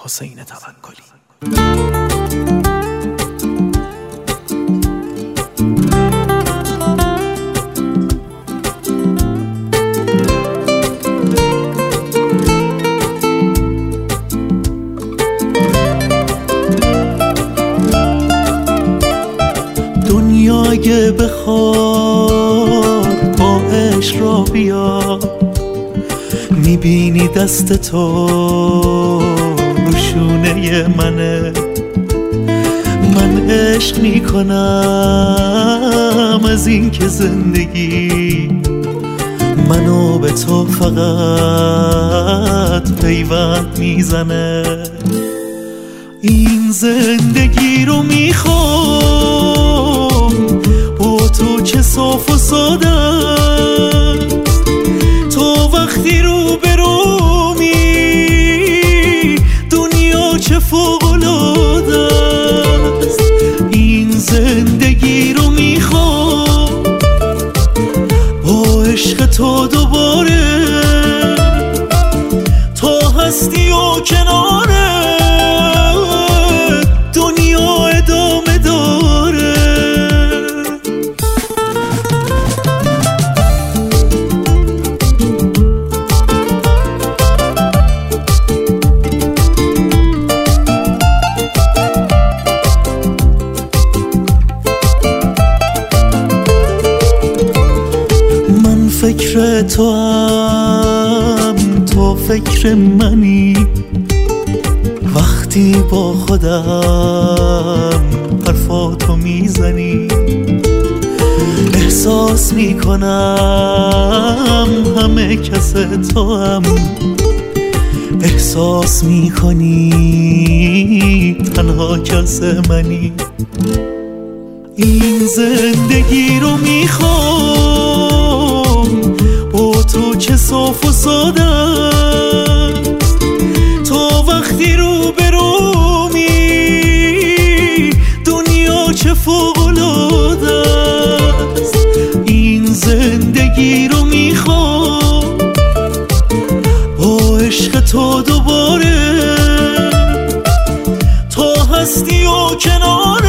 حسین توکلی. دنیا اگه بخواد با عشق را بیا، میبینی دست تو روشونه منه. من عشق میکنم از این که زندگی منو به تو فقط پیوند میزنه. این زندگی رو میخوام با تو چه صاف و ساده است. تو وقتی رو برومی دنیا چه فوق‌العاده است. این زندگی رو میخوام با عشق تو دوباره، تا هستی و کناره دنیا ادامه داره. من فکر تو هم تو فکر منی، وقتی با خودم حرفاتو میزنی احساس میکنم همه کس تو هم احساس میکنی تنها کس منی. این زندگی رو میخوام با تو چه صاف و ساده است. تو وقتی رو برومی دنیا چه فوق‌العاده است. این زندگی رو میخوام با عشق تو دوباره، تا هستی و کناره